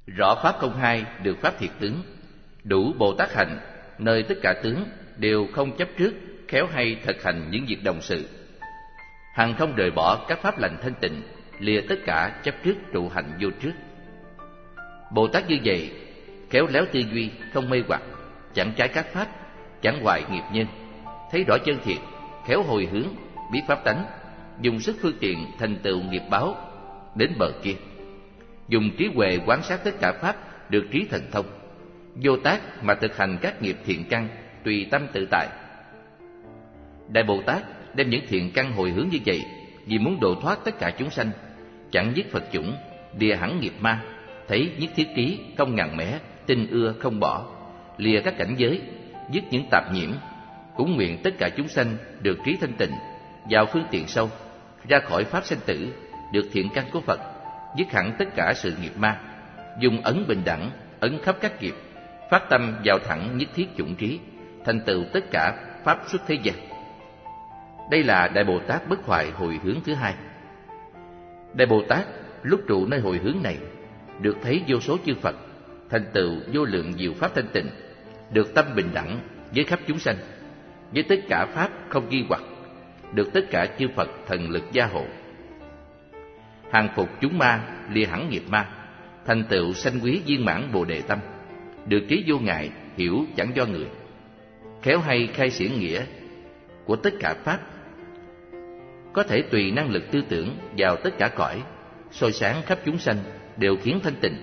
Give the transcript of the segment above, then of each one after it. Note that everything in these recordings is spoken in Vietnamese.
Rõ pháp không hai được pháp thiệt tướng, đủ Bồ Tát hành, nơi tất cả tướng đều không chấp trước, khéo hay thực hành những việc đồng sự. Hằng không rời bỏ các pháp lành thanh tịnh, lìa tất cả chấp trước trụ hành vô trước. Bồ Tát như vậy, khéo léo tư duy, không mê hoặc, chẳng trái các pháp, chẳng hoại nghiệp nhân, thấy rõ chân thiệt, khéo hồi hướng, biết pháp tánh, dùng sức phương tiện thành tựu nghiệp báo đến bờ kia. Dùng trí huệ quán sát tất cả pháp, được trí thần thông, vô tác mà thực hành các nghiệp thiện căn, tùy tâm tự tại. Đại Bồ Tát đem những thiện căn hồi hướng như vậy vì muốn độ thoát tất cả chúng sanh, chẳng giết Phật chủng, lìa hẳn nghiệp ma, thấy nhất thiết trí, không ngằn mẻ, tin ưa không bỏ, lìa các cảnh giới, dứt những tạp nhiễm, cũng nguyện tất cả chúng sanh được trí thanh tịnh, vào phương tiện sâu, ra khỏi pháp sanh tử, được thiện căn của Phật, dứt hẳn tất cả sự nghiệp ma, dùng ấn bình đẳng, ấn khắp các nghiệp, phát tâm vào thẳng nhất thiết chủng trí, thành tựu tất cả pháp xuất thế gian. Đây là Đại Bồ Tát bất hoại hồi hướng thứ hai. Đại Bồ Tát lúc trụ nơi hồi hướng này, được thấy vô số chư Phật, thành tựu vô lượng diệu pháp thanh tịnh, được tâm bình đẳng với khắp chúng sanh, với tất cả pháp không nghi hoặc, được tất cả chư Phật thần lực gia hộ, hàng phục chúng ma, lìa hẳn nghiệp ma, thành tựu sanh quý viên mãn Bồ đề tâm, được trí vô ngại, hiểu chẳng do người, khéo hay khai xiển nghĩa của tất cả pháp, có thể tùy năng lực tư tưởng vào tất cả cõi, soi sáng khắp chúng sanh, đều khiến thanh tịnh.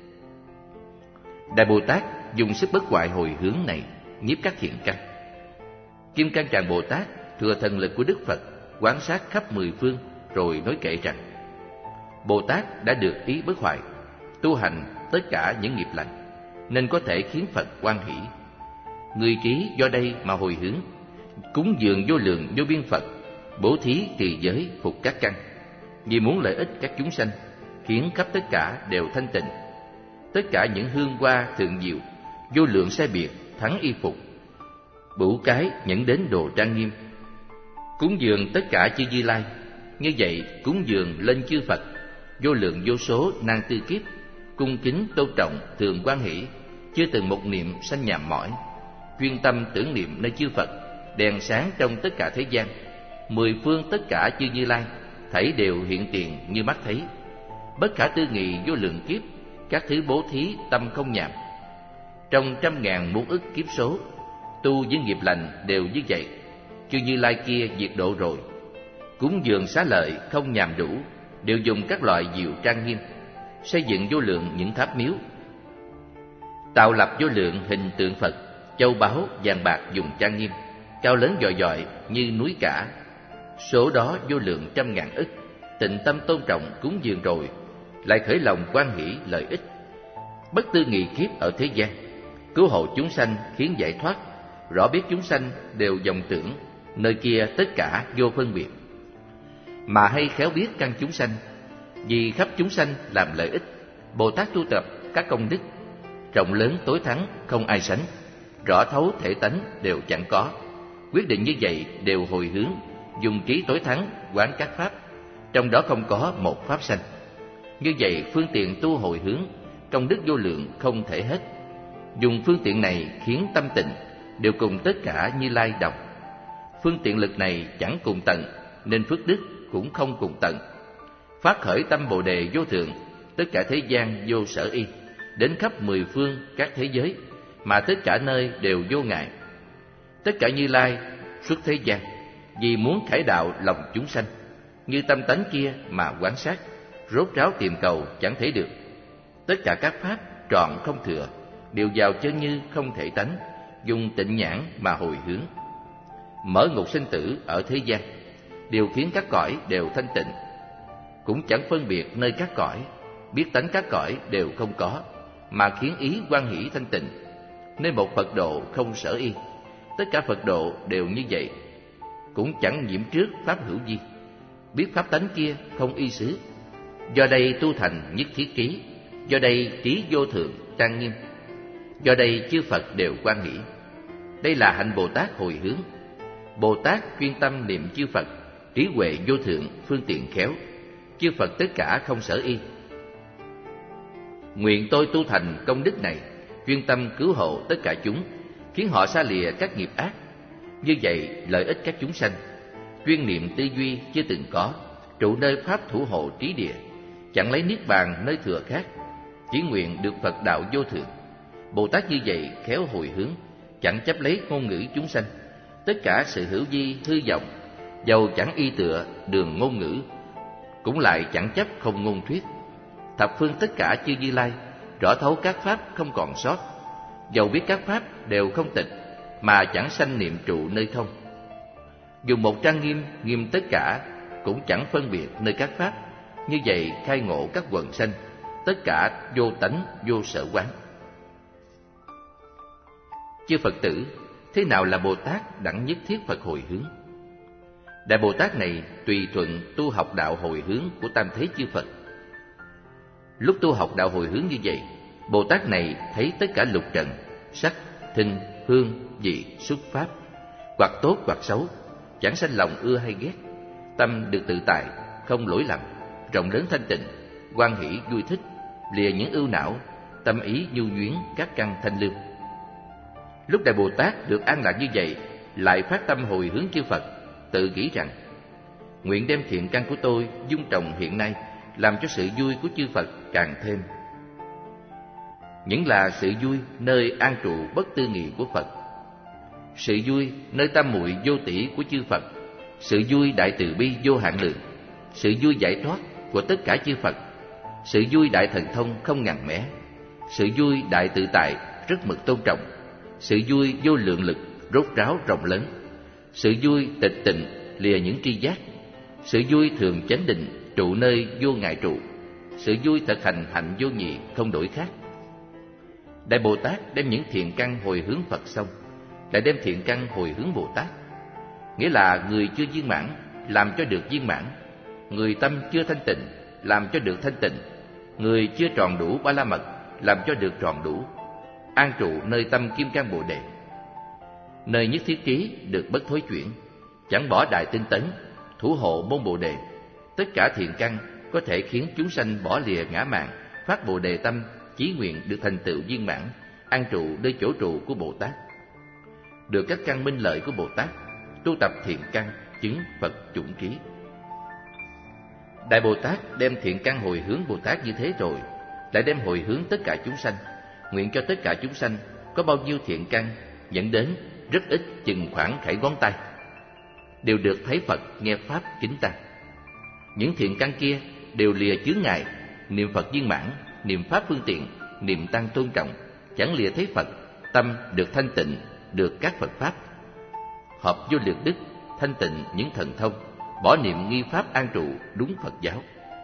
Đại Bồ Tát dùng sức bất hoại hồi hướng này nhiếp các thiện căn. Kim Cang Tràng Bồ Tát thừa thần lực của Đức Phật, quán sát khắp mười phương, rồi nói kệ rằng: Bồ Tát đã được ý bất hoại, tu hành tất cả những nghiệp lành, nên có thể khiến Phật hoan hỷ. Người trí do đây mà hồi hướng, cúng dường vô lượng vô biên Phật, bố thí trì giới phục các căn, vì muốn lợi ích các chúng sanh, khiến khắp tất cả đều thanh tịnh. Tất cả những hương hoa thượng diệu, vô lượng sai biệt, thắng y phục, bửu cái nhẫn đến đồ trang nghiêm, cúng dường tất cả chư Như Lai. Như vậy cúng dường lên chư Phật, vô lượng vô số nan tư kiếp, cung kính tôn trọng, thường hoan hỷ, chưa từng một niệm sanh nhàm mỏi, chuyên tâm tưởng niệm nơi chư Phật, đèn sáng trong tất cả thế gian, mười phương tất cả chư Như Lai, thảy đều hiện tiền như mắt thấy. Bất khả tư nghị vô lượng kiếp, các thứ bố thí tâm không nhàm. Trong trăm ngàn muôn ức kiếp số, tu với nghiệp lành đều như vậy, chư Như Lai kia diệt độ rồi. Cúng dường xá lợi không nhàm đủ, đều dùng các loại diệu trang nghiêm, xây dựng vô lượng những tháp miếu, tạo lập vô lượng hình tượng Phật, châu báu vàng bạc dùng trang nghiêm, cao lớn dọi dọi như núi cả. Số đó vô lượng trăm ngàn ức, tịnh tâm tôn trọng cúng dường rồi, lại khởi lòng hoan hỷ lợi ích. Bất tư nghị kiếp ở thế gian, cứu hộ chúng sanh khiến giải thoát, rõ biết chúng sanh đều vọng tưởng, nơi kia tất cả vô phân biệt. Mà hay khéo biết căn chúng sanh, vì khắp chúng sanh làm lợi ích, Bồ Tát tu tập các công đức, rộng lớn tối thắng không ai sánh, rõ thấu thể tánh đều chẳng có. Quyết định như vậy đều hồi hướng, dùng trí tối thắng quán các pháp, trong đó không có một pháp sanh. Như vậy phương tiện tu hồi hướng, công đức vô lượng không thể hết. Dùng phương tiện này khiến tâm tịnh, đều cùng tất cả Như Lai đồng. Phương tiện lực này chẳng cùng tận, nên phước đức cũng không cùng tận. Phát khởi tâm Bồ đề vô thượng, tất cả thế gian vô sở y, đến khắp mười phương các thế giới, mà tất cả nơi đều vô ngại. Tất cả Như Lai xuất thế gian, vì muốn khải đạo lòng chúng sanh, như tâm tánh kia mà quán sát, rốt ráo tìm cầu chẳng thể được. Tất cả các pháp trọn không thừa, đều vào chân như không thể tánh, dùng tịnh nhãn mà hồi hướng. Mở ngục sinh tử ở thế gian, đều khiến các cõi đều thanh tịnh, cũng chẳng phân biệt nơi các cõi, biết tánh các cõi đều không có, mà khiến ý hoan hỷ thanh tịnh. Nên một Phật độ không sở y, tất cả Phật độ đều như vậy, cũng chẳng nhiễm trước pháp hữu vi, biết pháp tánh kia không y xứ. Do đây tu thành nhất thiết trí, do đây trí vô thượng trang nghiêm, do đây chư Phật đều hoan hỷ. Đây là hạnh Bồ Tát hồi hướng. Bồ Tát chuyên tâm niệm chư Phật, trí huệ vô thượng, phương tiện khéo, chư Phật tất cả không sở y. Nguyện tôi tu thành công đức này, chuyên tâm cứu hộ tất cả chúng, khiến họ xa lìa các nghiệp ác. Như vậy lợi ích các chúng sanh. Chuyên niệm tư duy chưa từng có, trụ nơi pháp thủ hộ trí địa, chẳng lấy niết bàn nơi thừa khác, chỉ nguyện được Phật đạo vô thượng. Bồ Tát như vậy khéo hồi hướng, chẳng chấp lấy ngôn ngữ chúng sanh. Tất cả sự hữu vi hư vọng, dầu chẳng y tựa đường ngôn ngữ, cũng lại chẳng chấp không ngôn thuyết. Thập phương tất cả chư Như Lai, rõ thấu các pháp không còn sót, dầu biết các pháp đều không tịch, mà chẳng sanh niệm trụ nơi không. Dùng một trang nghiêm nghiêm tất cả, cũng chẳng phân biệt nơi các pháp. Như vậy khai ngộ các quần sanh, tất cả vô tánh vô sở quán. Chư Phật tử, thế nào là Bồ Tát đẳng nhất thiết Phật hồi hướng? Đại Bồ Tát này tùy thuận tu học đạo hồi hướng của tam thế chư Phật. Lúc tu học đạo hồi hướng như vậy, Bồ Tát này thấy tất cả lục trần, sắc, thinh, hương, vị, xuất pháp, hoặc tốt hoặc xấu, chẳng sanh lòng ưa hay ghét, tâm được tự tại, không lỗi lầm, rộng lớn thanh tịnh, hoan hỷ vui thích, lìa những ưu não, tâm ý nhu nhuyến các căn thanh lương. Lúc Đại Bồ Tát được an lạc như vậy, lại phát tâm hồi hướng chư Phật, tự nghĩ rằng: nguyện đem thiện căn của tôi dung trồng hiện nay, làm cho sự vui của chư Phật càng thêm. Những là sự vui nơi an trụ bất tư nghị của Phật, sự vui nơi tam muội vô tỷ của chư Phật, sự vui đại từ bi vô hạn lượng, sự vui giải thoát của tất cả chư Phật, sự vui đại thần thông không ngần mé, sự vui đại tự tại rất mực tôn trọng, sự vui vô lượng lực rốt ráo rộng lớn, sự vui tịch tịnh lìa những tri giác, sự vui thường chánh định trụ nơi vô ngại trụ, sự vui thực hành hạnh vô nhị không đổi khác. Đại Bồ Tát đem những thiện căn hồi hướng Phật xong, lại đem thiện căn hồi hướng Bồ Tát. Nghĩa là người chưa viên mãn làm cho được viên mãn, người tâm chưa thanh tịnh làm cho được thanh tịnh, người chưa tròn đủ ba la mật làm cho được tròn đủ, an trụ nơi tâm kim cang Bồ Đề, nơi nhất thiết trí được bất thối chuyển, chẳng bỏ đại tinh tấn, thủ hộ môn Bồ Đề. Tất cả thiện căn có thể khiến chúng sanh bỏ lìa ngã mạn, phát Bồ Đề tâm, chí nguyện được thành tựu viên mãn, an trụ nơi chỗ trụ của Bồ Tát. Được các căn minh lợi của Bồ Tát, tu tập thiện căn, chứng Phật chủng trí. Đại Bồ Tát đem thiện căn hồi hướng Bồ Tát như thế rồi, lại đem hồi hướng tất cả chúng sanh, nguyện cho tất cả chúng sanh có bao nhiêu thiện căn dẫn đến rất ít chừng khoảng khẩy ngón tay, đều được thấy Phật nghe pháp kính tăng. Những thiện căn kia đều lìa chướng ngại, niệm Phật viên mãn, niệm pháp phương tiện, niệm tăng tôn trọng, chẳng lìa thấy Phật, tâm được thanh tịnh, được các Phật pháp, hợp vô lượng đức, thanh tịnh những thần thông, bỏ niệm nghi pháp an trụ đúng Phật giáo.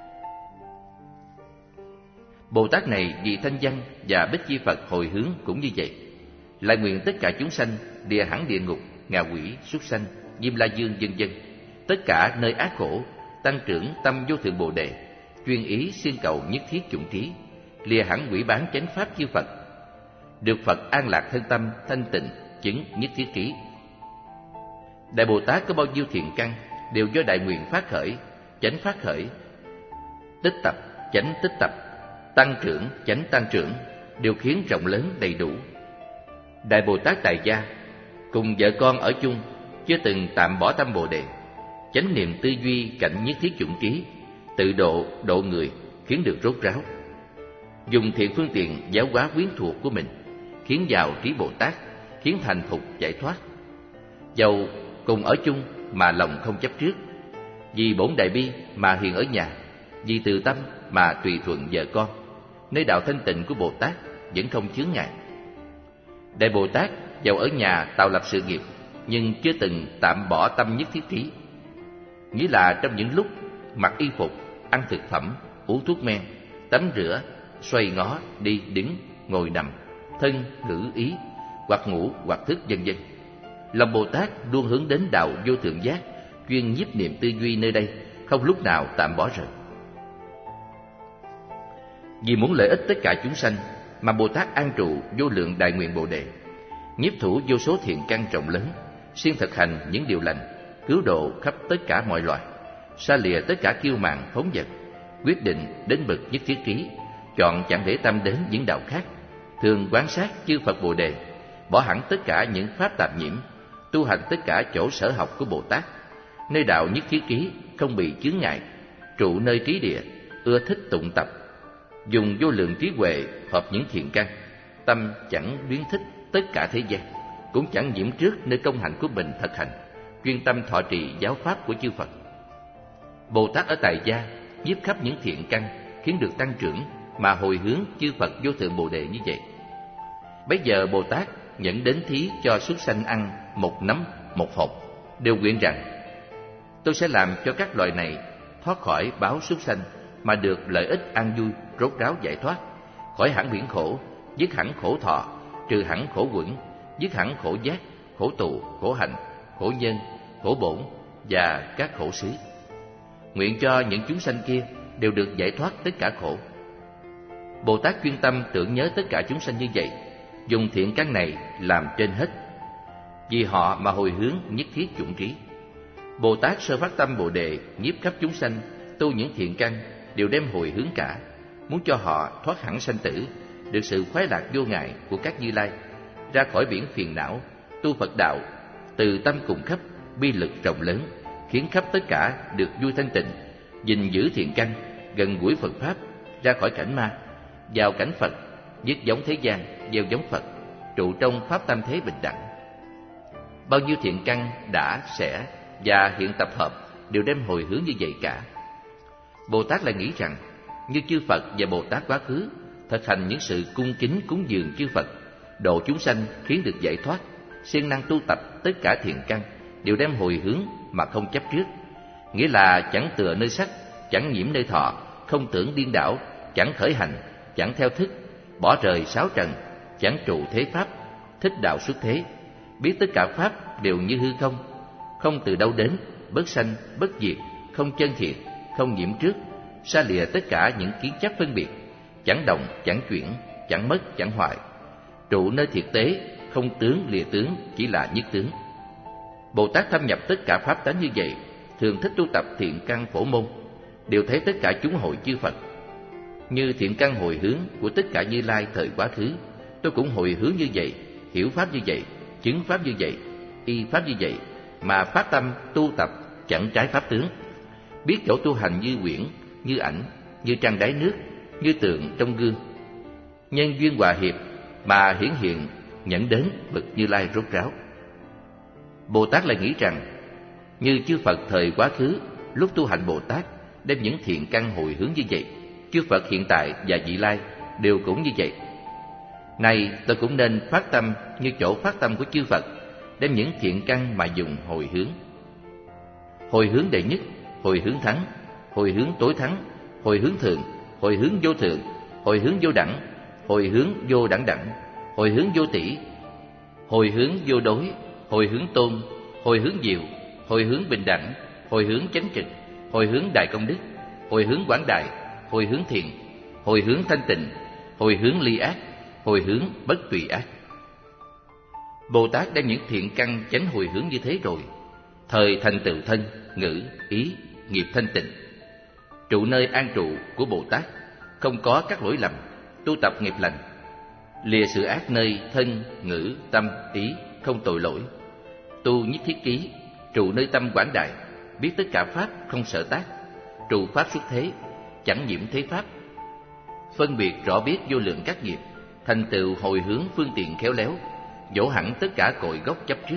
Bồ Tát này vì thanh văn và bích chi Phật hồi hướng cũng như vậy, lại nguyện tất cả chúng sanh lìa hẳn địa ngục, ngạ quỷ, súc sanh, Diêm La Dương vân vân, tất cả nơi ác khổ, tăng trưởng tâm vô thượng Bồ Đề, chuyên ý siêng cầu nhất thiết chủng trí, lìa hẳn quỷ bán chánh pháp chư Phật, được Phật an lạc thân tâm thanh tịnh, chứng nhất thiết trí. Đại Bồ Tát có bao nhiêu thiện căn đều do đại nguyện phát khởi, chánh phát khởi, tích tập, chánh tích tập, tăng trưởng, chánh tăng trưởng, đều khiến rộng lớn đầy đủ. Đại Bồ Tát tại gia cùng vợ con ở chung, chưa từng tạm bỏ tâm Bồ Đề, chánh niệm tư duy cảnh nhất thiết chủng trí, tự độ độ người, khiến được rốt ráo. Dùng thiện phương tiện giáo hóa quyến thuộc của mình, khiến vào trí Bồ Tát, khiến thành thục giải thoát. Dầu cùng ở chung mà lòng không chấp trước, vì bổn đại bi mà hiền ở nhà, vì từ tâm mà tùy thuận vợ con, nơi đạo thanh tịnh của Bồ Tát vẫn không chướng ngại. Đại Bồ Tát dầu ở nhà tạo lập sự nghiệp, nhưng chưa từng tạm bỏ tâm nhất thiết trí. Nghĩa là trong những lúc mặc y phục, ăn thực phẩm, uống thuốc men, tắm rửa, xoay ngó, đi đứng, ngồi nằm, thân, ngữ, ý, hoặc ngủ, hoặc thức vân vân, lòng Bồ Tát luôn hướng đến đạo vô thượng giác, chuyên nhiếp niệm tư duy nơi đây, không lúc nào tạm bỏ rời. Vì muốn lợi ích tất cả chúng sanh mà Bồ Tát an trụ vô lượng đại nguyện Bồ Đề, nhiếp thủ vô số thiện căn rộng lớn, siêng thực hành những điều lành, cứu độ khắp tất cả mọi loài, xa lìa tất cả kiêu mạn phóng dật, quyết định đến bậc nhất thiết trí, chọn chẳng để tâm đến những đạo khác, thường quán sát chư Phật Bồ Đề, bỏ hẳn tất cả những pháp tạp nhiễm, tu hành tất cả chỗ sở học của Bồ Tát, nơi đạo nhất thiết ký không bị chướng ngại, trụ nơi trí địa, ưa thích tụng tập, dùng vô lượng trí huệ hợp những thiện căn, tâm chẳng luyến thích tất cả thế gian, cũng chẳng nhiễm trước nơi công hạnh của mình thực hành, chuyên tâm thọ trì giáo pháp của chư Phật. Bồ Tát ở tại gia nhiếp khắp những thiện căn khiến được tăng trưởng mà hồi hướng chư Phật vô thượng Bồ Đề như vậy. Bấy giờ Bồ Tát nhận đến thí cho súc sanh ăn một nắm một hộp, đều nguyện rằng: tôi sẽ làm cho các loài này thoát khỏi báo súc sanh mà được lợi ích an vui, rốt ráo giải thoát, khỏi hẳn biển khổ, dứt hẳn khổ thọ, trừ hẳn khổ quẩn, dứt hẳn khổ giác, khổ tù, khổ hạnh, khổ nhân, khổ bổn và các khổ xứ. Nguyện cho những chúng sanh kia đều được giải thoát tất cả khổ. Bồ Tát chuyên tâm tưởng nhớ tất cả chúng sanh như vậy, dùng thiện căn này làm trên hết, vì họ mà hồi hướng nhất thiết chủng trí. Bồ Tát sơ phát tâm Bồ Đề nhiếp khắp chúng sanh, tu những thiện căn đều đem hồi hướng cả, muốn cho họ thoát hẳn sanh tử, được sự khoái lạc vô ngại của các Như Lai, ra khỏi biển phiền não, tu Phật đạo, từ tâm cùng khắp, bi lực rộng lớn, khiến khắp tất cả được vui thanh tịnh, gìn giữ thiện căn, gần gũi Phật pháp, ra khỏi cảnh ma, vào cảnh Phật, dứt giống thế gian, gieo giống Phật, trụ trong pháp tam thế bình đẳng. Bao nhiêu thiện căn đã, sẽ và hiện tập hợp đều đem hồi hướng như vậy cả. Bồ Tát lại nghĩ rằng, như chư Phật và Bồ Tát quá khứ thực hành những sự cung kính cúng dường chư Phật, độ chúng sanh khiến được giải thoát, siêng năng tu tập tất cả thiện căn đều đem hồi hướng mà không chấp trước, nghĩa là chẳng tựa nơi sắc, chẳng nhiễm nơi thọ, không tưởng điên đảo, chẳng khởi hành, chẳng theo thức, bỏ rời sáu trần, chẳng trụ thế pháp, thích đạo xuất thế, biết tất cả pháp đều như hư không, không từ đâu đến, bất sanh, bất diệt, không chân thiện, không nhiễm trước, xa lìa tất cả những kiến chấp phân biệt, chẳng động, chẳng chuyển, chẳng mất, chẳng hoại, trụ nơi thiệt tế, không tướng lìa tướng, chỉ là nhất tướng. Bồ Tát thâm nhập tất cả pháp tánh như vậy, thường thích tu tập thiện căn phổ môn, đều thấy tất cả chúng hội chư Phật. Như thiện căn hồi hướng của tất cả Như Lai thời quá khứ, tôi cũng hồi hướng như vậy, hiểu pháp như vậy, chứng pháp như vậy, y pháp như vậy, mà phát tâm tu tập chẳng trái pháp tướng, biết chỗ tu hành như quyển, như ảnh, như trăng đáy nước, như tượng trong gương, nhân duyên hòa hiệp mà hiển hiện nhận đến bậc Như Lai rốt ráo. Bồ Tát lại nghĩ rằng, như chư Phật thời quá khứ lúc tu hành Bồ Tát đem những thiện căn hồi hướng như vậy, chư Phật hiện tại và vị lai đều cũng như vậy. Này tôi cũng nên phát tâm như chỗ phát tâm của chư Phật, đem những thiện căn mà dùng hồi hướng. Hồi hướng đệ nhất, hồi hướng thắng, hồi hướng tối thắng, hồi hướng thượng, hồi hướng vô thượng, hồi hướng vô đẳng, hồi hướng vô đẳng đẳng, hồi hướng vô tỷ, hồi hướng vô đối, hồi hướng tôn, hồi hướng diệu, hồi hướng bình đẳng, hồi hướng chánh trực, hồi hướng đại công đức, hồi hướng quảng đại, hồi hướng thiện, hồi hướng thanh tịnh, hồi hướng ly ác, hồi hướng bất tùy ác. Bồ Tát đem những thiện căn chánh hồi hướng như thế rồi, thời thành tựu thân, ngữ, ý, nghiệp thanh tịnh, trụ nơi an trụ của Bồ Tát, không có các lỗi lầm, tu tập nghiệp lành, lìa sự ác nơi thân, ngữ, tâm, ý, không tội lỗi, tu nhất thiết ký, trụ nơi tâm quảng đại, biết tất cả pháp không sở tác, trụ pháp xuất thế, chẳng nhiễm thế pháp, phân biệt rõ biết vô lượng các nghiệp, thành tựu hồi hướng phương tiện khéo léo, dỗ hẳn tất cả cội gốc chấp trước.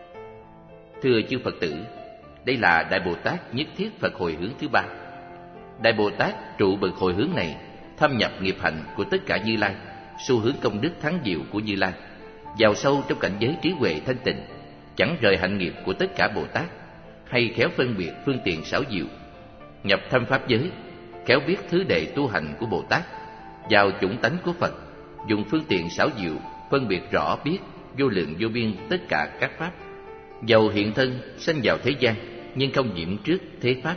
Thưa chư Phật tử, đây là Đại Bồ Tát nhất thiết Phật hồi hướng thứ ba. Đại Bồ Tát trụ bậc hồi hướng này, thâm nhập nghiệp hạnh của tất cả Như Lai, xu hướng công đức thắng diệu của Như Lai, vào sâu trong cảnh giới trí huệ thanh tịnh, chẳng rời hạnh nghiệp của tất cả Bồ Tát, hay khéo phân biệt phương tiện xảo diệu, nhập thâm pháp giới, khéo biết thứ đệ tu hành của Bồ Tát, vào chủng tánh của Phật, dùng phương tiện xảo diệu phân biệt rõ biết vô lượng vô biên tất cả các pháp, dầu hiện thân sanh vào thế gian nhưng không nhiễm trước thế pháp.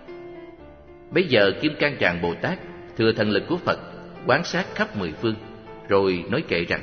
Bấy giờ Kim Cang Tràng Bồ Tát thừa thần lực của Phật, quán sát khắp mười phương, rồi nói kệ rằng: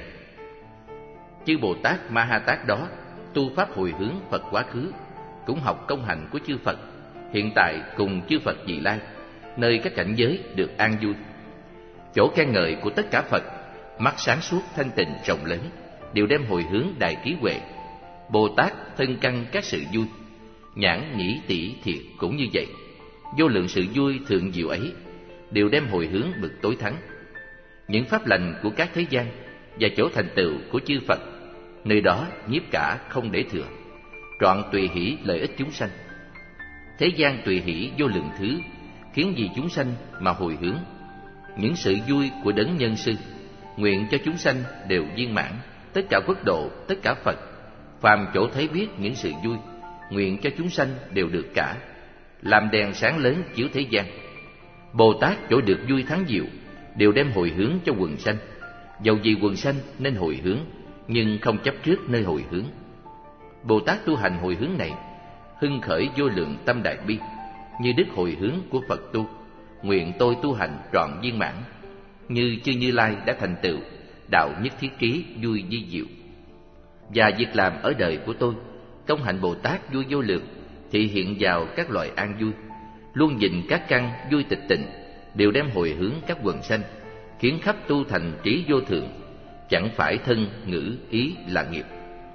chư Bồ Tát Ma Ha Tát đó tu pháp hồi hướng Phật quá khứ, cũng học công hạnh của chư Phật hiện tại cùng chư Phật vị lai, nơi các cảnh giới được an vui. chỗ khen ngợi của tất cả Phật, mắt sáng suốt thanh tịnh rộng lớn, đều đem hồi hướng đại trí huệ. Bồ Tát thân căn các sự vui, nhãn nhĩ tỷ thiệt cũng như vậy. Vô lượng sự vui thượng diệu ấy đều đem hồi hướng bậc tối thắng. Những pháp lành của các thế gian và chỗ thành tựu của chư Phật, nơi đó nhiếp cả không để thừa, trọn tùy hỷ lợi ích chúng sanh. Thế gian tùy hỷ vô lượng thứ, khiến vì chúng sanh mà hồi hướng. Những sự vui của đấng nhân sư, nguyện cho chúng sanh đều viên mãn, tất cả quốc độ, tất cả Phật. Phàm chỗ thấy biết những sự vui, nguyện cho chúng sanh đều được cả, làm đèn sáng lớn chiếu thế gian. Bồ Tát chỗ được vui thắng diệu, đều đem hồi hướng cho quần sanh. Dầu vì quần sanh nên hồi hướng, nhưng không chấp trước nơi hồi hướng. Bồ Tát tu hành hồi hướng này, hưng khởi vô lượng tâm đại bi, như đức hồi hướng của Phật tu. Nguyện tôi tu hành trọn viên mãn, như chư Như Lai đã thành tựu đạo nhất thiết trí vui di diệu. Và việc làm ở đời của tôi, công hạnh Bồ Tát vui vô lượng, thị hiện vào các loại an vui, luôn nhìn các căn vui tịch tịnh, đều đem hồi hướng các quần sanh, khiến khắp tu thành trí vô thượng. Chẳng phải thân, ngữ, ý là nghiệp,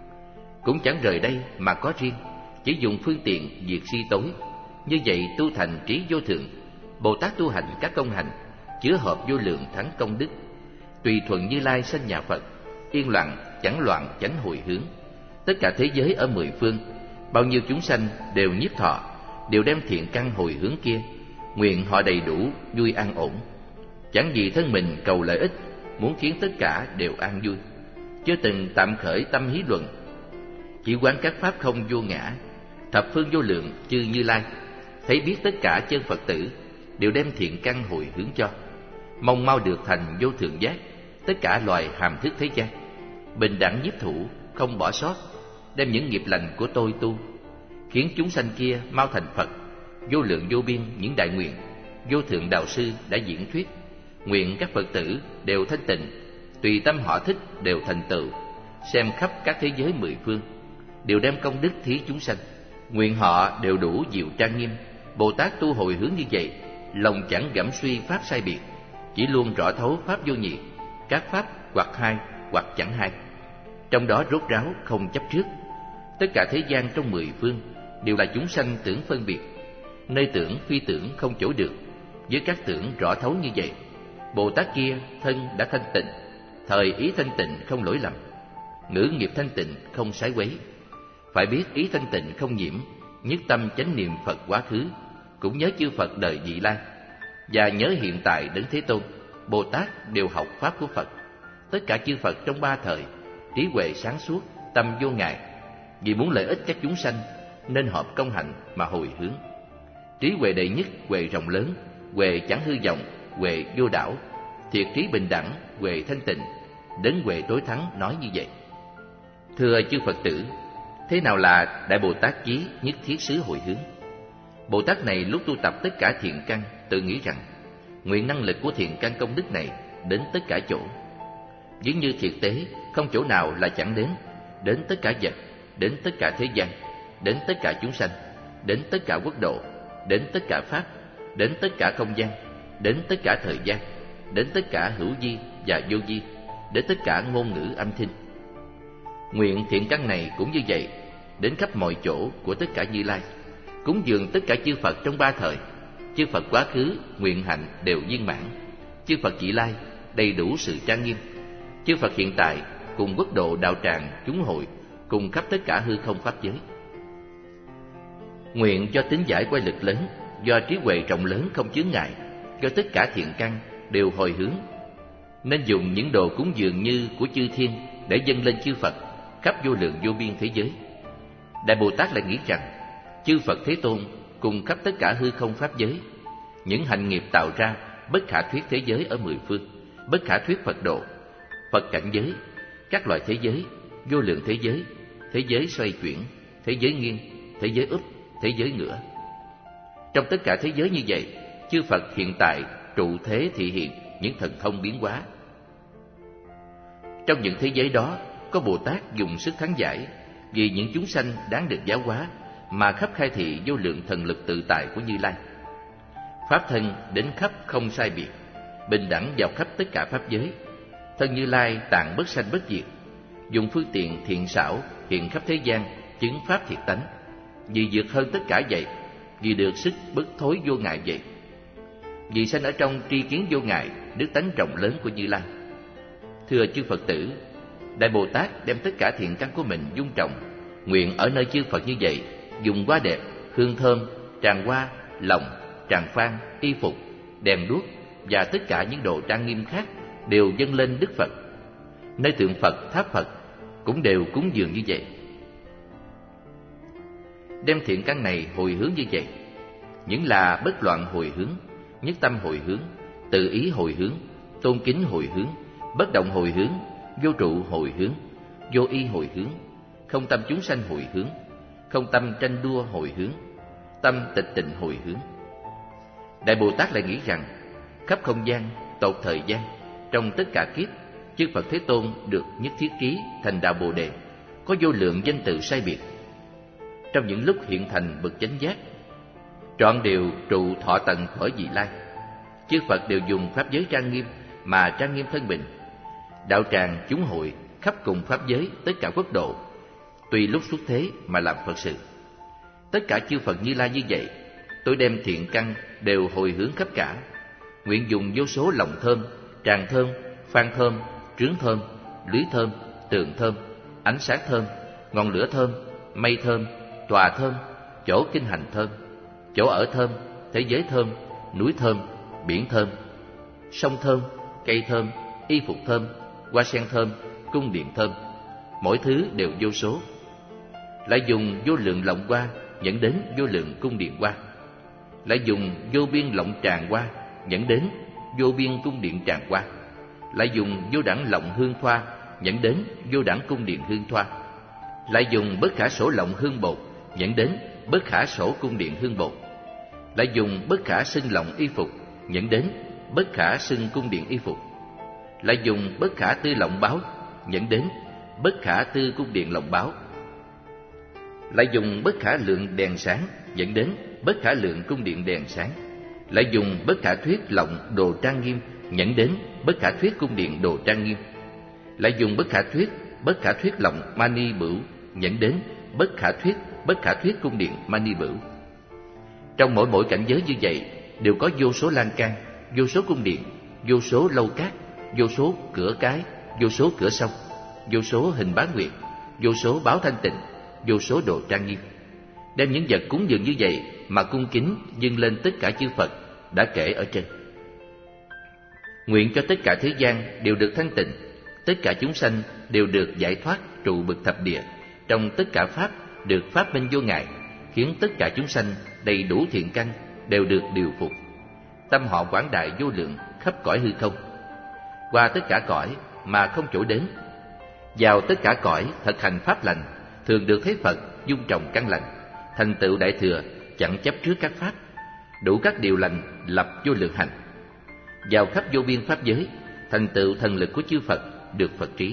cũng chẳng rời đây mà có riêng, chỉ dùng phương tiện diệt si tối. Như vậy tu thành trí vô thượng, Bồ Tát tu hành các công hành, chứa hợp vô lượng thắng công đức. Tùy thuận Như Lai sanh nhà Phật, yên lặng chẳng loạn chánh hồi hướng. Tất cả thế giới ở mười phương, bao nhiêu chúng sanh đều nhiếp thọ, đều đem thiện căn hồi hướng kia, nguyện họ đầy đủ vui an ổn. Chẳng vì thân mình cầu lợi ích, muốn khiến tất cả đều an vui, chưa từng tạm khởi tâm hí luận. Chỉ quán các pháp không vô ngã, thập phương vô lượng chư Như Lai, thấy biết tất cả chân Phật tử đều đem thiện căn hồi hướng cho, mong mau được thành vô thượng giác. Tất cả loài hàm thức thế gian, bình đẳng nhiếp thủ, không bỏ sót, đem những nghiệp lành của tôi tu, khiến chúng sanh kia mau thành Phật. Vô lượng vô biên những đại nguyện, vô thượng đạo sư đã diễn thuyết. Nguyện các Phật tử đều thanh tịnh, tùy tâm họ thích đều thành tựu, xem khắp các thế giới mười phương, đều đem công đức thí chúng sanh. Nguyện họ đều đủ diệu trang nghiêm. Bồ Tát tu hồi hướng như vậy, lòng chẳng gẫm suy pháp sai biệt, chỉ luôn rõ thấu pháp vô nhị, các pháp hoặc hai hoặc chẳng hai, trong đó rốt ráo không chấp trước. Tất cả thế gian trong mười phương đều là chúng sanh tưởng phân biệt, nơi tưởng phi tưởng không chỗ được. Với các tưởng rõ thấu như vậy, Bồ Tát kia thân đã thanh tịnh, thời ý thanh tịnh không lỗi lầm, ngữ nghiệp thanh tịnh không sái quấy. Phải biết ý thanh tịnh không nhiễm, nhất tâm chánh niệm Phật quá khứ, cũng nhớ chư Phật đời vị lai, và nhớ hiện tại đấng Thế Tôn. Bồ Tát đều học pháp của Phật. Tất cả chư Phật trong ba thời, trí huệ sáng suốt, tâm vô ngại, vì muốn lợi ích các chúng sanh nên hợp công hạnh mà hồi hướng. Trí huệ đệ nhất, huệ rộng lớn, huệ chẳng hư vọng, huệ vô đảo, thiệt trí bình đẳng, huệ thanh tịnh, đến huệ tối thắng nói như vậy. Thưa chư Phật tử, thế nào là Đại Bồ Tát chí nhất thiết xứ hồi hướng? Bồ Tát này lúc tu tập tất cả thiện căn, tự nghĩ rằng nguyện năng lực của thiện căn công đức này đến tất cả chỗ. Giống như thiệt tế, không chỗ nào là chẳng đến tất cả vật, đến tất cả thế gian, đến tất cả chúng sanh, đến tất cả quốc độ, đến tất cả pháp, đến tất cả không gian, đến tất cả thời gian, đến tất cả hữu vi và vô vi, đến tất cả ngôn ngữ âm thanh. Nguyện thiện căn này cũng như vậy, đến khắp mọi chỗ của tất cả Như Lai, cúng dường tất cả chư Phật trong ba thời. Chư Phật quá khứ nguyện hạnh đều viên mãn, chư Phật vị lai đầy đủ sự trang nghiêm, chư Phật hiện tại cùng quốc độ đạo tràng chúng hội, cùng khắp tất cả hư không pháp giới. Nguyện do tính giải quay lực lớn, do trí huệ rộng lớn không chướng ngại, do tất cả thiện căn đều hồi hướng, nên dùng những đồ cúng dường như của chư thiên để dâng lên chư Phật khắp vô lượng vô biên thế giới. Đại Bồ Tát lại nghĩ rằng chư Phật Thế Tôn cùng khắp tất cả hư không pháp giới, những hành nghiệp tạo ra bất khả thuyết thế giới ở mười phương, bất khả thuyết Phật độ, Phật cảnh giới, các loại thế giới, vô lượng thế giới xoay chuyển, thế giới nghiêng, thế giới úp, thế giới ngửa. Trong tất cả thế giới như vậy, chư Phật hiện tại trụ thế thị hiện những thần thông biến hóa. Trong những thế giới đó, có Bồ Tát dùng sức thắng giải, vì những chúng sanh đáng được giáo hóa mà khắp khai thị vô lượng thần lực tự tại của Như Lai. Pháp thân đến khắp không sai biệt, bình đẳng vào khắp tất cả pháp giới. Thân Như Lai tạng bất sanh bất diệt, dùng phương tiện thiện xảo hiện khắp thế gian, chứng pháp thiệt tánh. Vì vượt hơn tất cả vậy, vì được sức bất thối vô ngại vậy. Vì sanh ở trong tri kiến vô ngại, đức tánh rộng lớn của Như Lai. Thưa chư Phật tử, Đại Bồ Tát đem tất cả thiện căn của mình dung trọng, nguyện ở nơi chư Phật như vậy, dùng hoa đẹp, hương thơm, tràng hoa, lồng, tràng phan, y phục, đèn đuốc và tất cả những đồ trang nghiêm khác đều dâng lên Đức Phật. Nơi tượng Phật, tháp Phật cũng đều cúng dường như vậy. Đem thiện căn này hồi hướng như vậy, những là bất loạn hồi hướng, nhất tâm hồi hướng, tự ý hồi hướng, tôn kính hồi hướng, bất động hồi hướng, vô trụ hồi hướng, vô y hồi hướng, không tâm chúng sanh hồi hướng, không tâm tranh đua hồi hướng, tâm tịch tịnh hồi hướng. Đại Bồ Tát lại nghĩ rằng khắp không gian, tột thời gian, trong tất cả kiếp, chư Phật Thế Tôn được nhất thiết trí thành đạo Bồ Đề, có vô lượng danh tự sai biệt. Trong những lúc hiện thành bậc chánh giác, trọn đều trụ thọ tận khỏi vị lai. Chư Phật đều dùng pháp giới trang nghiêm mà trang nghiêm thân mình. Đạo tràng chúng hội khắp cùng pháp giới tất cả quốc độ, tùy lúc xuất thế mà làm Phật sự. Tất cả chư Phật Như Lai như vậy, tôi đem thiện căn đều hồi hướng khắp cả, nguyện dùng vô số lòng thơm, tràng thơm, phan thơm, trướng thơm, lưới thơm, tường thơm, ánh sáng thơm, ngọn lửa thơm, mây thơm, tòa thơm, chỗ kinh hành thơm, chỗ ở thơm, thế giới thơm, núi thơm, biển thơm, sông thơm, cây thơm, y phục thơm, hoa sen thơm, cung điện thơm, mỗi thứ đều vô số. Lại dùng vô lượng lọng hoa dẫn đến vô lượng cung điện hoa. Lại dùng vô biên lọng tràng hoa dẫn đến vô biên cung điện tràng hoa. Lại dùng vô đẳng lọng hương thoa dẫn đến vô đẳng cung điện hương thoa. Lại dùng bất khả sổ lọng hương bột dẫn đến bất khả sổ cung điện hương bột. Lại dùng bất khả xưng lọng y phục dẫn đến bất khả xưng cung điện y phục. Lại dùng bất khả tư lọng báo dẫn đến bất khả tư cung điện lọng báo. Lại dùng bất khả lượng đèn sáng dẫn đến bất khả lượng cung điện đèn sáng. Lại dùng bất khả thuyết lọng đồ trang nghiêm dẫn đến bất khả thuyết cung điện đồ trang nghiêm. Lại dùng bất khả thuyết lọng mani bửu dẫn đến bất khả thuyết cung điện mani bửu. Trong mỗi cảnh giới như vậy đều có vô số lan can, vô số cung điện, vô số lâu cát, vô số cửa cái, vô số cửa sông, vô số hình bán nguyệt, vô số báo thanh tịnh, vô số đồ trang nghiêm. Đem những vật cúng dường như vậy mà cung kính dâng lên tất cả chư Phật đã kể ở trên. Nguyện cho tất cả thế gian đều được thanh tịnh, tất cả chúng sanh đều được giải thoát trụ bậc thập địa, trong tất cả pháp được pháp minh vô ngại, khiến tất cả chúng sanh đầy đủ thiện căn đều được điều phục. Tâm họ quảng đại vô lượng khắp cõi hư không, qua tất cả cõi mà không chỗ đến. Vào tất cả cõi thực hành pháp lành, thường được thấy Phật dung trồng căn lành, thành tựu đại thừa, chẳng chấp trước các pháp, đủ các điều lành lập vô lượng hành. Vào khắp vô biên pháp giới, thành tựu thần lực của chư Phật được Phật trí.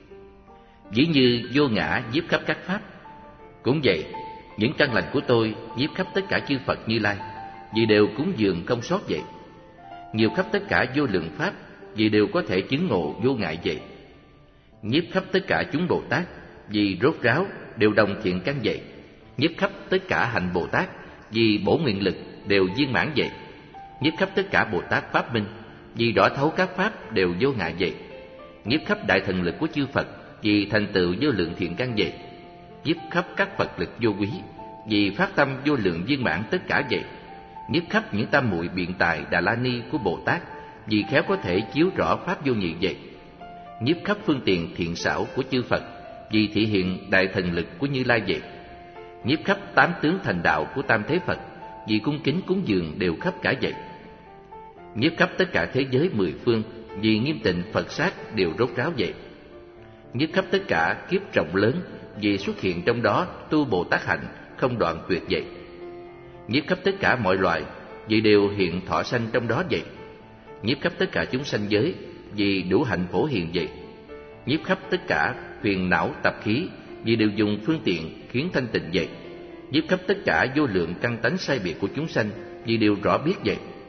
Dĩ như vô ngã nhiếp khắp các pháp, cũng vậy, những căn lành của tôi nhiếp khắp tất cả chư Phật Như Lai, vì đều cúng dường không sót vậy. Nhiều khắp tất cả vô lượng pháp, vì đều có thể chứng ngộ vô ngại vậy. Nhiếp khắp tất cả chúng Bồ Tát, vì rốt ráo đều đồng thiện căn vậy. Nhiếp khắp tất cả hạnh Bồ Tát, vì bổ nguyện lực đều viên mãn vậy. Nhiếp khắp tất cả Bồ Tát pháp minh, vì rõ thấu các pháp đều vô ngại vậy. Nhiếp khắp đại thần lực của chư Phật, vì thành tựu vô lượng thiện căn vậy. Nhiếp khắp các Phật lực vô quý, vì phát tâm vô lượng viên mãn tất cả vậy. Nhiếp khắp những tam muội biện tài Đà La Ni của Bồ Tát, vì khéo có thể chiếu rõ pháp vô nhị vậy. Nhiếp khắp phương tiện thiện xảo của chư Phật, vì thị hiện đại thần lực của Như Lai vậy. Nhiếp khắp tám tướng thành đạo của Tam Thế Phật, vì cung kính cúng dường đều khắp cả vậy. Nhiếp khắp tất cả thế giới mười phương, vì nghiêm tịnh Phật sát đều rốt ráo vậy. Nhiếp khắp tất cả kiếp rộng lớn, vì xuất hiện trong đó tu Bồ Tát hạnh không đoạn tuyệt vậy. Nhiếp khắp tất cả mọi loài, vì đều hiện thọ sanh trong đó vậy. Nhiếp khắp tất cả chúng sanh giới, vì đủ hạnh phổ hiền vậy. Nhiếp khắp tất cả phiền não tập khí, vì đều dùng phương tiện khiến thanh tịnh vậy. Nhiếp khắp tất cả vô lượng căn tánh sai biệt của chúng sanh, vì đều rõ biết vậy.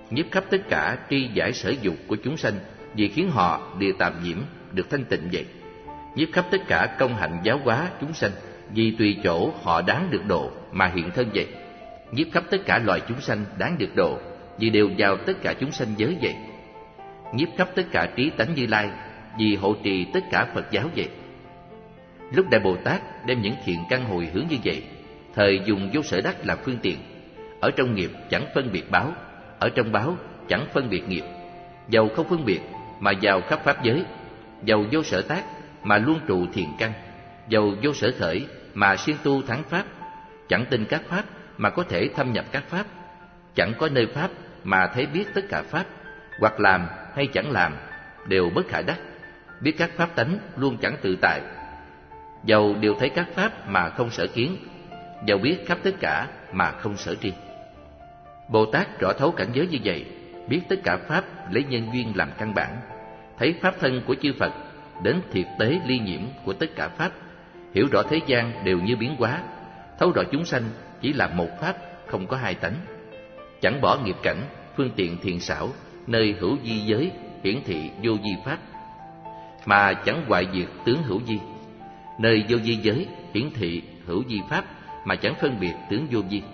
nhiếp khắp tất cả tri giải sở dục của chúng sanh, vì khiến họ lìa tàm nhiễm, được thanh tịnh vậy. Nhiếp khắp tất cả công hạnh giáo hóa chúng sanh, vì tùy chỗ họ đáng được độ mà hiện thân vậy. Nhiếp khắp tất cả loài chúng sanh đáng được độ, vì đều vào tất cả chúng sanh giới vậy. Nhiếp khắp tất cả trí tánh Như Lai, vì hộ trì tất cả Phật giáo vậy. Lúc Đại Bồ Tát đem những thiện căn hồi hướng như vậy, thời dùng vô sở đắc làm phương tiện. Ở trong nghiệp chẳng phân biệt báo, ở trong báo chẳng phân biệt nghiệp. Dầu không phân biệt mà vào khắp pháp giới, dầu vô sở tác mà luôn trụ thiện căn, dầu vô sở khởi mà siêng tu thắng pháp. Chẳng tin các pháp mà có thể thâm nhập các pháp, chẳng có nơi pháp mà thấy biết tất cả pháp. Hoặc làm hay chẳng làm đều bất khả đắc, biết các pháp tánh luôn chẳng tự tại. Dầu đều thấy các pháp mà không sở kiến, dầu biết khắp tất cả mà không sở tri. Bồ Tát rõ thấu cảnh giới như vậy, biết tất cả pháp lấy nhân duyên làm căn bản, thấy pháp thân của chư Phật đến thiệt tế ly nhiễm của tất cả pháp, hiểu rõ thế gian đều như biến hóa, thấu rõ chúng sanh chỉ là một pháp, không có hai tánh. Chẳng bỏ nghiệp cảnh, phương tiện thiện xảo, nơi hữu di giới hiển thị vô di pháp, mà chẳng hoại diệt tướng hữu di. Nơi vô di giới hiển thị hữu di pháp, mà chẳng phân biệt tướng vô di.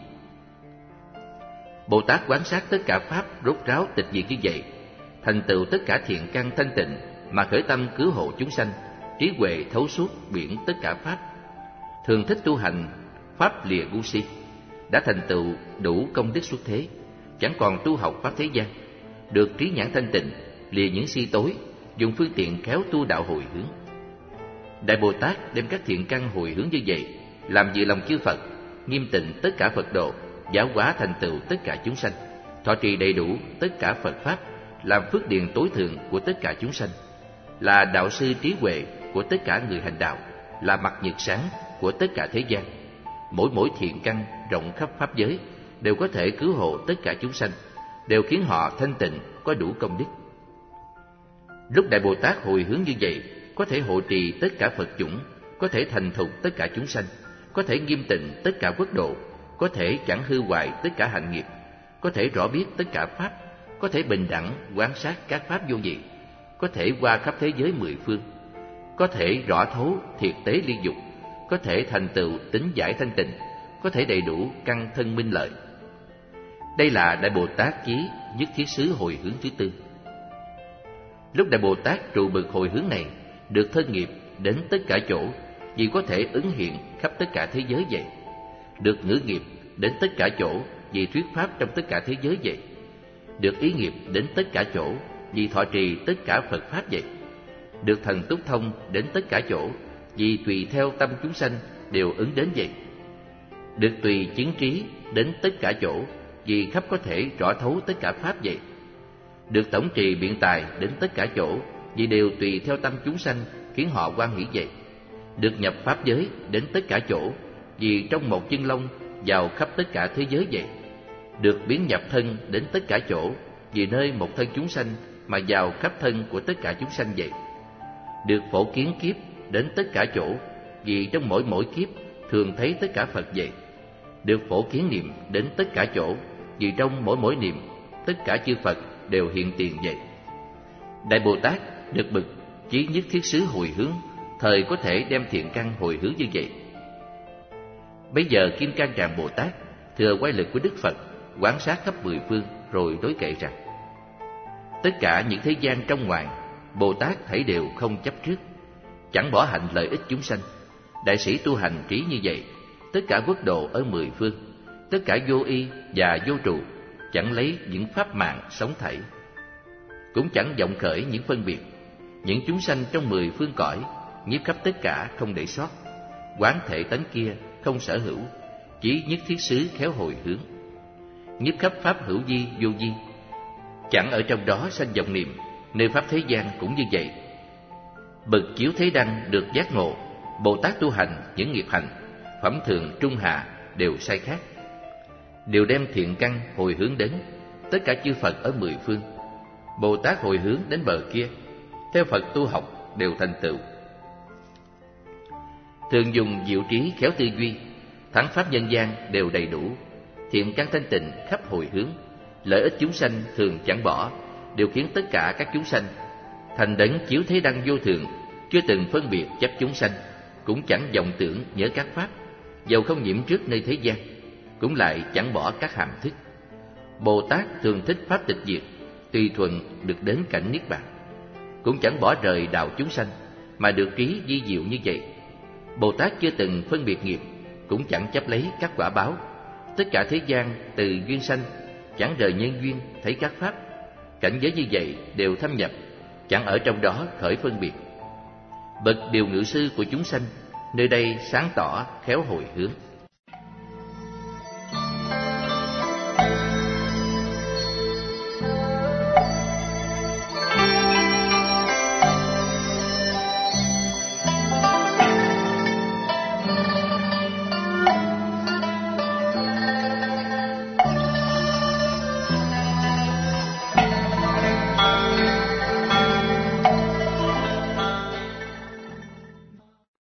Bồ Tát quán sát tất cả pháp rốt ráo tịch diệt như vậy, thành tựu tất cả thiện căn thanh tịnh, mà khởi tâm cứu hộ chúng sanh, trí huệ thấu suốt biển tất cả pháp. Thường thích tu hành pháp lìa ngu si, đã thành tựu đủ công đức xuất thế, chẳng còn tu học pháp thế gian, được trí nhãn thanh tịnh, lìa những si tối, dùng phương tiện khéo tu đạo hồi hướng. Đại Bồ Tát đem các thiện căn hồi hướng như vậy, làm vì lòng chư Phật, nghiêm tịnh tất cả Phật độ, giáo hóa thành tựu tất cả chúng sanh, thọ trì đầy đủ tất cả Phật pháp, làm phước điền tối thượng của tất cả chúng sanh, là đạo sư trí huệ của tất cả người hành đạo, là mặt nhật sáng của tất cả thế gian. Mỗi thiện căn rộng khắp pháp giới đều có thể cứu hộ tất cả chúng sanh, đều khiến họ thanh tịnh, có đủ công đức. Lúc Đại Bồ Tát hồi hướng như vậy, có thể hộ trì tất cả Phật chủng, có thể thành thục tất cả chúng sanh, có thể nghiêm tịnh tất cả quốc độ, có thể chẳng hư hoại tất cả hạnh nghiệp, có thể rõ biết tất cả pháp, có thể bình đẳng quan sát các pháp vô vị, có thể qua khắp thế giới mười phương, có thể rõ thấu thiệt tế ly dục, có thể thành tựu tính giải thanh tịnh, có thể đầy đủ căn thân minh lợi. Đây là Đại Bồ Tát chí nhất thiết xứ hồi hướng thứ tư. Lúc Đại Bồ Tát trụ bực hồi hướng này, được thân nghiệp đến tất cả chỗ, vì có thể ứng hiện khắp tất cả thế giới vậy. Được ngữ nghiệp đến tất cả chỗ, vì thuyết pháp trong tất cả thế giới vậy. Được ý nghiệp đến tất cả chỗ, vì thọ trì tất cả Phật pháp vậy. Được thần túc thông đến tất cả chỗ, vì tùy theo tâm chúng sanh đều ứng đến vậy. Được tùy chứng trí đến tất cả chỗ, vì khắp có thể rõ thấu tất cả pháp vậy. Được tổng trì biện tài đến tất cả chỗ, vì đều tùy theo tâm chúng sanh khiến họ hoan hỷ vậy. Được nhập pháp giới đến tất cả chỗ, vì trong một chân lông vào khắp tất cả thế giới vậy. Được biến nhập thân đến tất cả chỗ, vì nơi một thân chúng sanh mà vào khắp thân của tất cả chúng sanh vậy. Được phổ kiến kiếp đến tất cả chỗ, vì trong mỗi kiếp thường thấy tất cả Phật vậy. Được phổ kiến niệm đến tất cả chỗ, vì trong mỗi niệm tất cả chư Phật đều hiện tiền vậy. Đại Bồ Tát được bực chí nhất thiết xứ hồi hướng, thời có thể đem thiện căn hồi hướng như vậy. Bây giờ Kim Cang Tràng Bồ Tát thừa quay lực của Đức Phật, quán sát khắp mười phương, rồi đối kệ rằng: tất cả những thế gian trong ngoài, Bồ Tát thảy đều không chấp trước, chẳng bỏ hạnh lợi ích chúng sanh. Đại sĩ tu hành trí như vậy, tất cả quốc độ ở mười phương, tất cả vô y và vô trụ, chẳng lấy những pháp mạng sống thảy, cũng chẳng vọng khởi những phân biệt. Những chúng sanh trong mười phương cõi, nhiếp khắp tất cả không để sót. Quán thể tánh kia không sở hữu, chí nhất thiết xứ khéo hồi hướng. Nhiếp khắp pháp hữu di vô di, chẳng ở trong đó sanh vọng niệm. Nơi pháp thế gian cũng như vậy. Bậc chiếu thế đăng được giác ngộ, Bồ Tát tu hành những nghiệp hành, phẩm thường trung hạ đều sai khác, đều đem thiện căn hồi hướng đến tất cả chư Phật ở mười phương. Bồ Tát hồi hướng đến bờ kia, theo Phật tu học đều thành tựu. Thường dùng diệu trí khéo tư duy, thắng pháp nhân gian đều đầy đủ, thiện căn thanh tịnh khắp hồi hướng, lợi ích chúng sanh thường chẳng bỏ, điều khiến tất cả các chúng sanh. Thành đấng chiếu thế đăng vô thường, chưa từng phân biệt chấp chúng sanh, cũng chẳng vọng tưởng nhớ các pháp, dầu không nhiễm trước nơi thế gian, cũng lại chẳng bỏ các hàm thức. Bồ Tát thường thích pháp tịch diệt, tùy thuận được đến cảnh niết bàn, cũng chẳng bỏ rời đạo chúng sanh, mà được trí vi diệu như vậy. Bồ Tát chưa từng phân biệt nghiệp, cũng chẳng chấp lấy các quả báo. Tất cả thế gian từ duyên sanh, chẳng rời nhân duyên thấy các pháp. Cảnh giới như vậy đều thâm nhập, chẳng ở trong đó khởi phân biệt. Bậc điều ngự sư của chúng sanh, nơi đây sáng tỏ khéo hồi hướng.